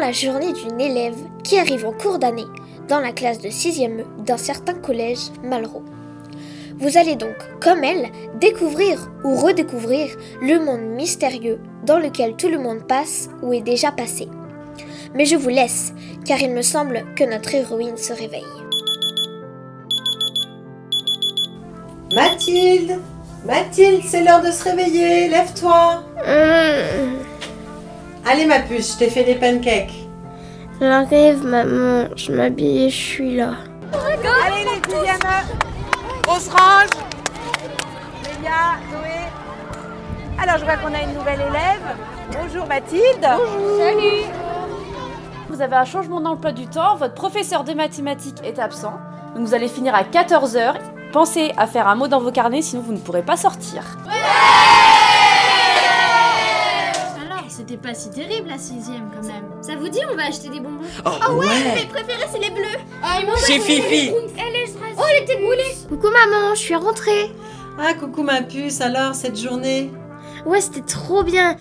la journée d'une élève qui arrive en cours d'année dans la classe de 6e E d'un certain collège Malraux. Vous allez donc, comme elle, découvrir ou redécouvrir le monde mystérieux dans lequel tout le monde passe ou est déjà passé. Mais je vous laisse, car il me semble que notre héroïne se réveille. Mathilde, c'est l'heure de se réveiller, lève-toi. Allez ma puce, je t'ai fait des pancakes. J'arrive maman, je m'habille et je suis là. Allez les deuxièmes, on se range. Léa, Zoé. Alors je vois qu'on a une nouvelle élève. Bonjour Mathilde. Bonjour. Salut. Vous avez un changement d'emploi du temps, votre professeur de mathématiques est absent, donc vous allez finir à 14h. Pensez à faire un mot dans vos carnets, sinon vous ne pourrez pas sortir. Alors, c'était pas si terrible la 6e quand même. Ça vous dit, on va acheter des bonbons? Oh ouais. Mes préférés, c'est les bleus. Ah, ils m'ont C'est Fifi. Elle est stressée. Oh, les têtes brûlées. Coucou maman, je suis rentrée. Ah coucou ma puce, alors cette journée? Ouais, c'était trop bien.